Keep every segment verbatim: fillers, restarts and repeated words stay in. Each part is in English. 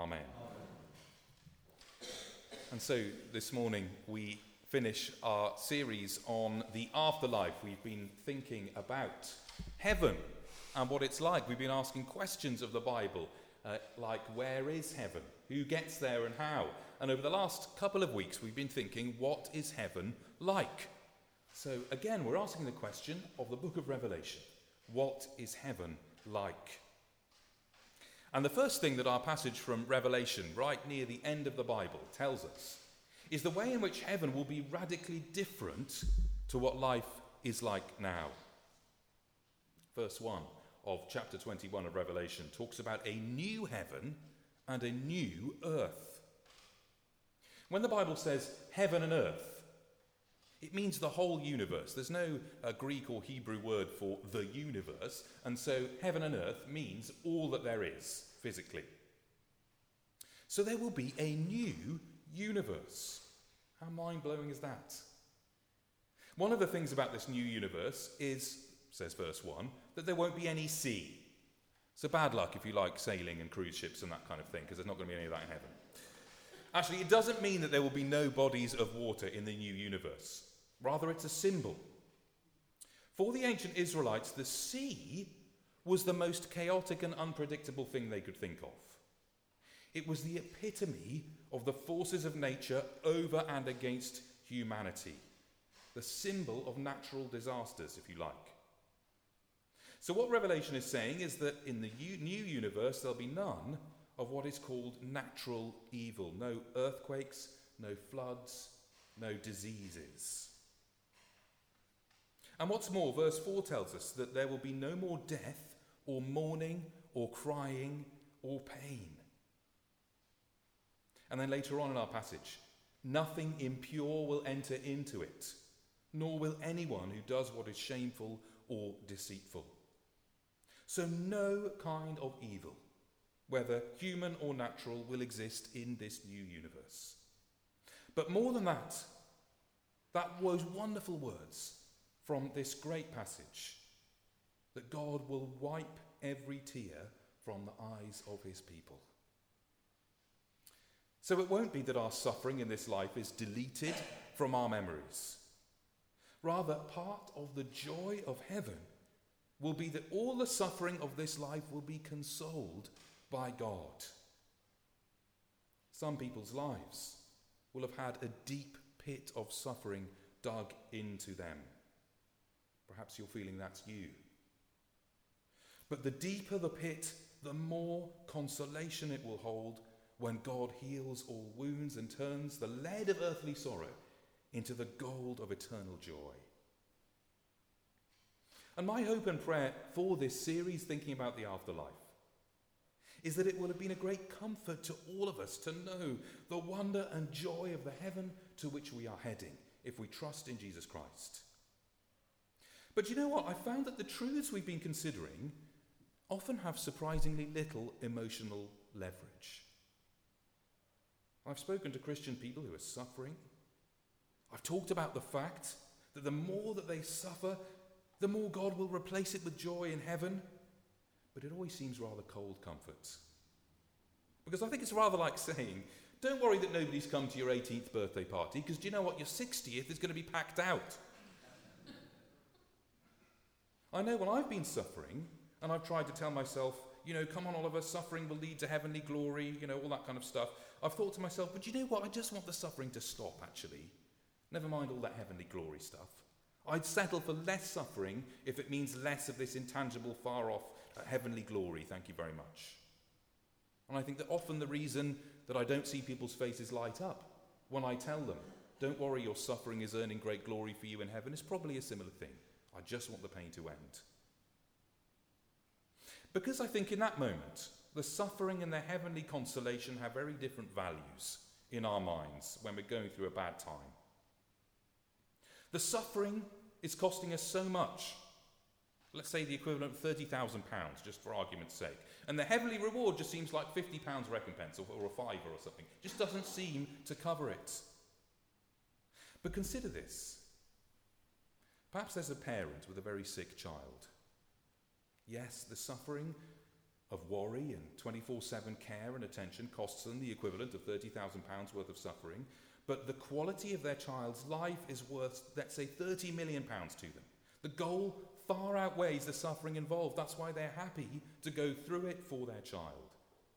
Amen. And so this morning we finish our series on the afterlife. We've been thinking about heaven and what it's like. We've been asking questions of the Bible, uh, like where is heaven? Who gets there and how? And over the last couple of weeks we've been thinking, what is heaven like? So again, we're asking the question of the book of Revelation. What is heaven like? And the first thing that our passage from Revelation, right near the end of the Bible, tells us is the way in which heaven will be radically different to what life is like now. Verse one of chapter twenty-one of Revelation talks about a new heaven and a new earth. When the Bible says heaven and earth, it means the whole universe. There's no uh, Greek or Hebrew word for the universe, and so heaven and earth means all that there is physically. So there will be a new universe. How mind-blowing is that? One of the things about this new universe is, says verse one, that there won't be any sea. So bad luck if you like sailing and cruise ships and that kind of thing, because there's not going to be any of that in heaven. Actually, it doesn't mean that there will be no bodies of water in the new universe. Rather, it's a symbol. For the ancient Israelites, the sea was the most chaotic and unpredictable thing they could think of. It was the epitome of the forces of nature over and against humanity. The symbol of natural disasters, if you like. So what Revelation is saying is that in the new universe, there'll be none of what is called natural evil. No earthquakes, no floods, no diseases. And what's more, verse four tells us that there will be no more death or mourning or crying or pain. And then later on in our passage, nothing impure will enter into it, nor will anyone who does what is shameful or deceitful. So no kind of evil, whether human or natural, will exist in this new universe. But more than that, that those wonderful words from this great passage, that God will wipe every tear from the eyes of his people. So it won't be that our suffering in this life is deleted from our memories. Rather, part of the joy of heaven will be that all the suffering of this life will be consoled by God. Some people's lives will have had a deep pit of suffering dug into them. Perhaps you're feeling that's you. But the deeper the pit, the more consolation it will hold when God heals all wounds and turns the lead of earthly sorrow into the gold of eternal joy. And my hope and prayer for this series, thinking about the afterlife, is that it will have been a great comfort to all of us to know the wonder and joy of the heaven to which we are heading if we trust in Jesus Christ. But you know what? I found that the truths we've been considering often have surprisingly little emotional leverage. I've spoken to Christian people who are suffering. I've talked about the fact that the more that they suffer, the more God will replace it with joy in heaven. But it always seems rather cold comfort. Because I think it's rather like saying, don't worry that nobody's come to your eighteenth birthday party, because do you know what? Your sixtieth is going to be packed out. I know when I've been suffering, and I've tried to tell myself, you know, come on, Oliver, suffering will lead to heavenly glory, you know, all that kind of stuff. I've thought to myself, but you know what? I just want the suffering to stop, actually. Never mind all that heavenly glory stuff. I'd settle for less suffering if it means less of this intangible, far-off uh, heavenly glory. Thank you very much. And I think that often the reason that I don't see people's faces light up when I tell them, don't worry, your suffering is earning great glory for you in heaven, is probably a similar thing. I just want the pain to end. Because I think in that moment, the suffering and the heavenly consolation have very different values in our minds when we're going through a bad time. The suffering is costing us so much. Let's say the equivalent of thirty thousand pounds, just for argument's sake. And the heavenly reward just seems like fifty pounds recompense, or, or a fiver or something. Just doesn't seem to cover it. But consider this. Perhaps there's a parent with a very sick child. Yes, the suffering of worry and twenty-four seven care and attention costs them the equivalent of thirty thousand pounds worth of suffering, but the quality of their child's life is worth, let's say, thirty million pounds to them. The goal far outweighs the suffering involved. That's why they're happy to go through it for their child.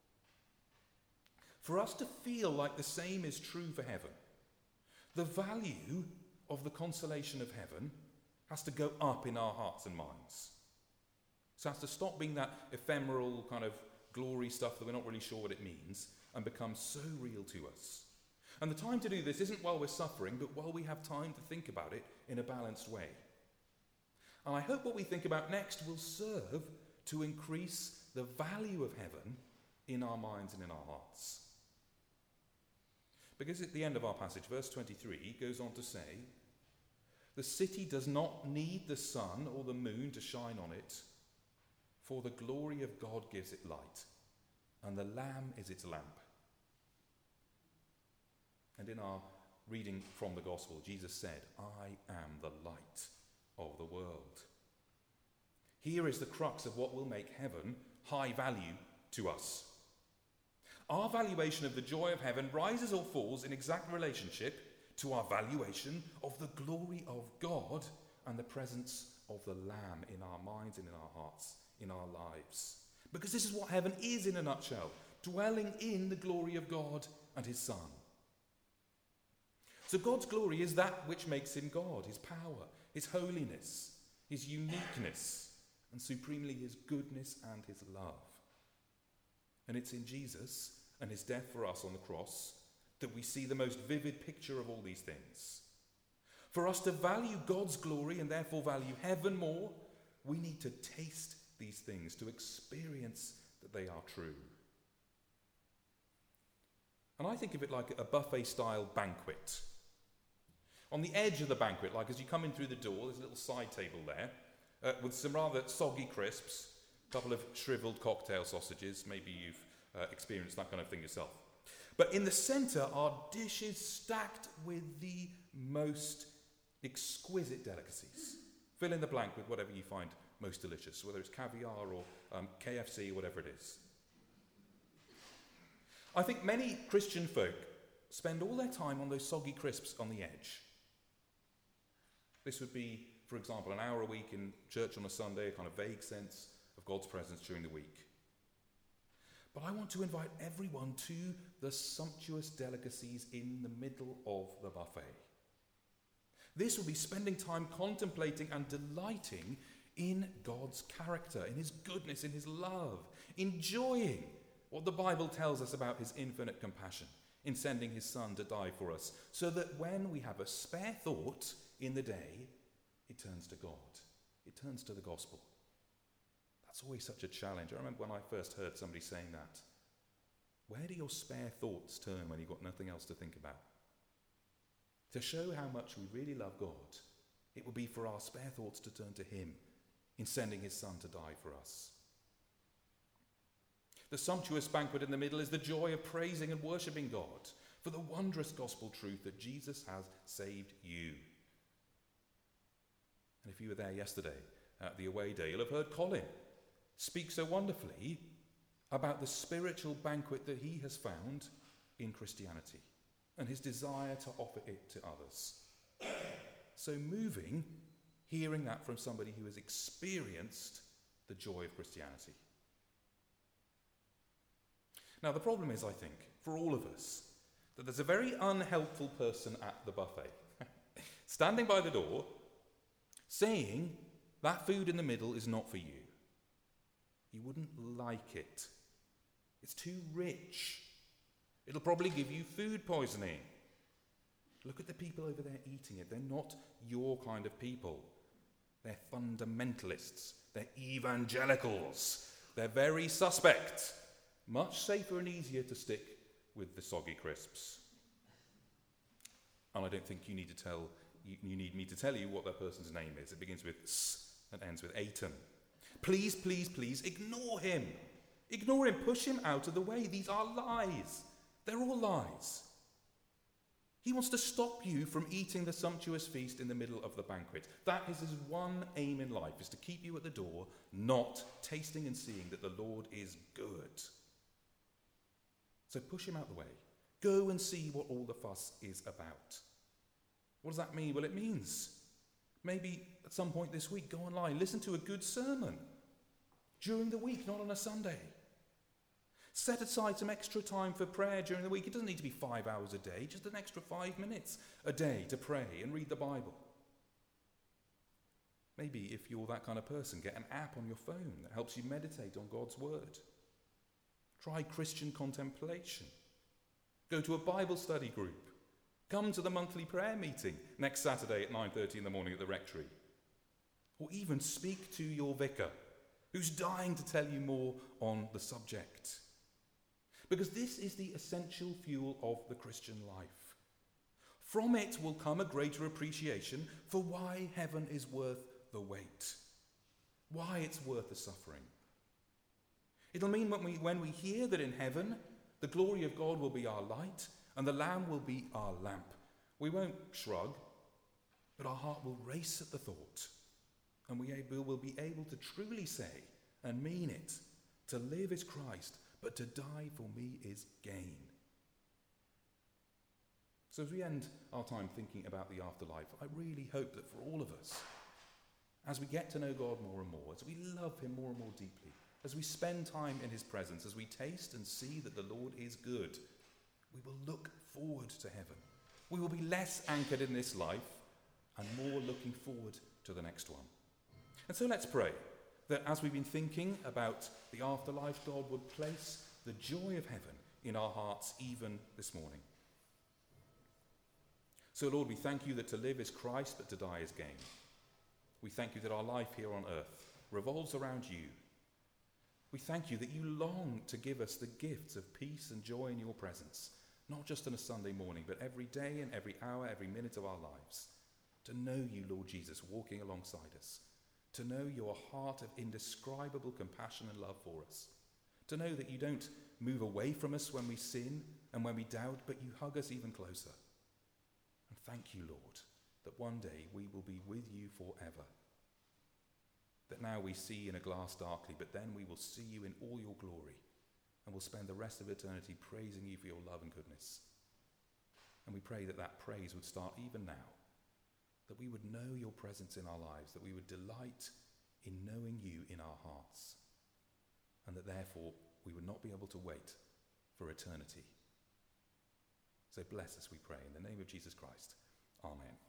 For us to feel like the same is true for heaven, the value of the consolation of heaven has to go up in our hearts and minds. So it has to stop being that ephemeral kind of glory stuff that we're not really sure what it means and become so real to us. And the time to do this isn't while we're suffering, but while we have time to think about it in a balanced way. And I hope what we think about next will serve to increase the value of heaven in our minds and in our hearts. Because at the end of our passage, verse twenty-three goes on to say, "The city does not need the sun or the moon to shine on it, for the glory of God gives it light, and the Lamb is its lamp." And in our reading from the Gospel, Jesus said, "I am the light of the world." Here is the crux of what will make heaven high value to us. Our valuation of the joy of heaven rises or falls in exact relationship to our valuation of the glory of God and the presence of the Lamb in our minds and in our hearts, in our lives. Because this is what heaven is in a nutshell, dwelling in the glory of God and his Son. So God's glory is that which makes him God, his power, his holiness, his uniqueness, and supremely his goodness and his love. And it's in Jesus and his death for us on the cross that we see the most vivid picture of all these things. For us to value God's glory and therefore value heaven more, we need to taste these things, to experience that they are true. And I think of it like a buffet-style banquet. On the edge of the banquet, like as you come in through the door, there's a little side table there uh, with some rather soggy crisps, a couple of shriveled cocktail sausages. Maybe you've uh, experienced that kind of thing yourself. But in the centre are dishes stacked with the most exquisite delicacies. Fill in the blank with whatever you find most delicious, whether it's caviar or um, K F C, whatever it is. I think many Christian folk spend all their time on those soggy crisps on the edge. This would be, for example, an hour a week in church on a Sunday, a kind of vague sense of God's presence during the week. But I want to invite everyone to the sumptuous delicacies in the middle of the buffet. This will be spending time contemplating and delighting in God's character, in his goodness, in his love, enjoying what the Bible tells us about his infinite compassion in sending his Son to die for us, so that when we have a spare thought in the day, it turns to God. It turns to the gospel. That's always such a challenge. I remember when I first heard somebody saying that. Where do your spare thoughts turn when you've got nothing else to think about? To show how much we really love God, it will be for our spare thoughts to turn to him in sending his Son to die for us. The sumptuous banquet in the middle is the joy of praising and worshipping God for the wondrous gospel truth that Jesus has saved you. And if you were there yesterday at the away day, you'll have heard Colin speak so wonderfully about the spiritual banquet that he has found in Christianity and his desire to offer it to others. So moving, hearing that from somebody who has experienced the joy of Christianity. Now, the problem is, I think, for all of us, that there's a very unhelpful person at the buffet, standing by the door, saying that food in the middle is not for you. You wouldn't like it. It's too rich. It'll probably give you food poisoning. Look at the people over there eating it. They're not your kind of people. They're fundamentalists. They're evangelicals. They're very suspect. Much safer and easier to stick with the soggy crisps. And I don't think you need to tell you, you need me to tell you what that person's name is. It begins with S and ends with Aiton. Please, please, please ignore him. Ignore him. Push him out of the way. These are lies. They're all lies. He wants to stop you from eating the sumptuous feast in the middle of the banquet. That is his one aim in life, is to keep you at the door, not tasting and seeing that the Lord is good. So push him out the way. Go and see what all the fuss is about. What does that mean? Well, it means maybe at some point this week, go online, listen to a good sermon during the week, not on a Sunday. Set aside some extra time for prayer during the week. It doesn't need to be five hours a day, just an extra five minutes a day to pray and read the Bible. Maybe if you're that kind of person, get an app on your phone that helps you meditate on God's word. Try Christian contemplation. Go to a Bible study group. Come to the monthly prayer meeting next Saturday at nine thirty in the morning at the rectory. Or even speak to your vicar, who's dying to tell you more on the subject. Because this is the essential fuel of the Christian life. From it will come a greater appreciation for why heaven is worth the wait, why it's worth the suffering. It'll mean when we, when we hear that in heaven the glory of God will be our light and the Lamb will be our lamp, we won't shrug, but our heart will race at the thought, and we will be able to truly say and mean it, to live is Christ, but to die for me is gain. So as we end our time thinking about the afterlife, I really hope that for all of us, as we get to know God more and more, as we love him more and more deeply, as we spend time in his presence, as we taste and see that the Lord is good, we will look forward to heaven. We will be less anchored in this life and more looking forward to the next one. And so let's pray that as we've been thinking about the afterlife, God would place the joy of heaven in our hearts even this morning. So Lord, we thank you that to live is Christ, but to die is gain. We thank you that our life here on earth revolves around you. We thank you that you long to give us the gifts of peace and joy in your presence, not just on a Sunday morning, but every day and every hour, every minute of our lives. To know you, Lord Jesus, walking alongside us. To know your heart of indescribable compassion and love for us. To know that you don't move away from us when we sin and when we doubt, but you hug us even closer. And thank you, Lord, that one day we will be with you forever. That now we see in a glass darkly, but then we will see you in all your glory, and we'll spend the rest of eternity praising you for your love and goodness. And we pray that that praise would start even now, that we would know your presence in our lives, that we would delight in knowing you in our hearts, and that therefore we would not be able to wait for eternity. So bless us, we pray, in the name of Jesus Christ. Amen.